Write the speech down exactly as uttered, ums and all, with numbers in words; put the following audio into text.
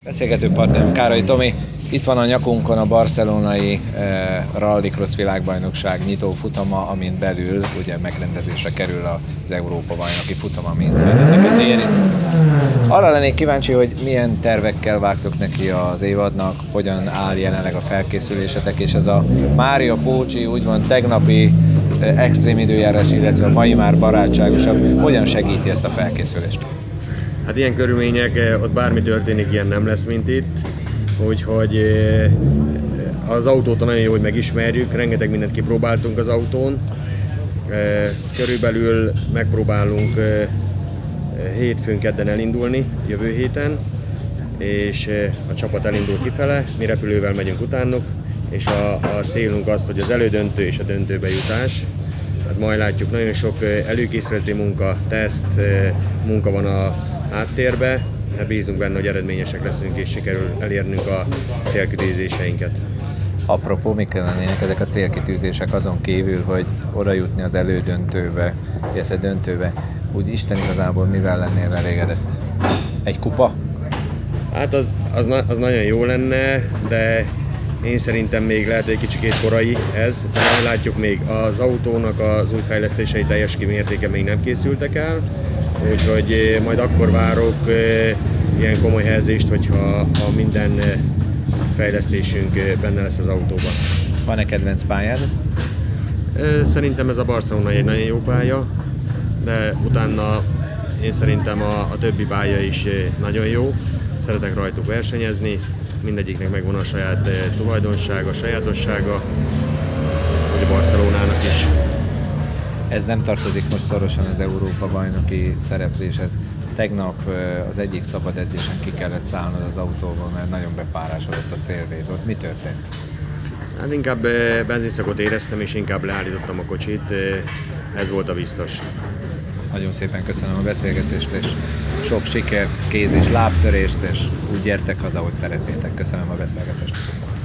Beszélgető partnerem Károly Tomi, itt van a nyakunkon a barcelonai eh, rallycross világbajnokság nyitó futama, amin belül ugye megrendezésre kerül az Európa-bajnoki futama, mint benneteket érint. Arra lennék kíváncsi, hogy milyen tervekkel vágtok neki az évadnak, hogyan áll jelenleg a felkészülésetek, és ez a Mária Pócsi, úgymond tegnapi eh, extrém időjárás, illetve a mai már barátságosabb, hogyan segíti ezt a felkészülést? Hát ilyen körülmények, ott bármi történik, ilyen nem lesz, mint itt. Úgyhogy az autót nagyon jó, hogy megismerjük, rengeteg mindent kipróbáltunk az autón. Körülbelül megpróbálunk hétfőn, kedden elindulni, jövő héten, és a csapat elindul kifele, mi repülővel megyünk utánuk, és a, a célunk az, hogy az elődöntő és a döntőbe jutás. Hát majd látjuk, nagyon sok előkészületi munka, teszt, munka van a háttérbe, de bízunk benne, hogy eredményesek leszünk és sikerül elérnünk a célkitűzéseinket. Apropó, mik lennének ezek a célkitűzések azon kívül, hogy oda jutni az elődöntőbe, illetve döntőbe, úgy Isten igazából mivel lennél elégedett? Egy kupa? Hát az, az, na, az nagyon jó lenne, de én szerintem még lehet egy kicsikét korai ez, de látjuk, még az autónak az új fejlesztései teljes mértékben még nem készültek el, úgyhogy majd akkor várok ilyen komoly helyezést, hogyha ha minden fejlesztésünk benne lesz az autóban. Van-e kedvenc pályád? Szerintem ez a Barcelona egy nagyon jó pálya, de utána én szerintem a, a többi pálya is nagyon jó. Szeretek rajtuk versenyezni, mindegyiknek megvan a saját tulajdonsága, sajátossága, hogy a Barcelonának is. Ez nem tartozik most szorosan az Európa-bajnoki szerepléshez. Tegnap az egyik szabad edzésen ki kellett szállnod az autóból, mert nagyon bepárásodott a szélvéd. Ott mi történt? Hát inkább benzinszakot éreztem, és inkább leállítottam a kocsit. Ez volt a biztos. Nagyon szépen köszönöm a beszélgetést, és sok sikert, kéz- és lábtörést, és úgy gyertek haza, hogy szeretnétek. Köszönöm a beszélgetést.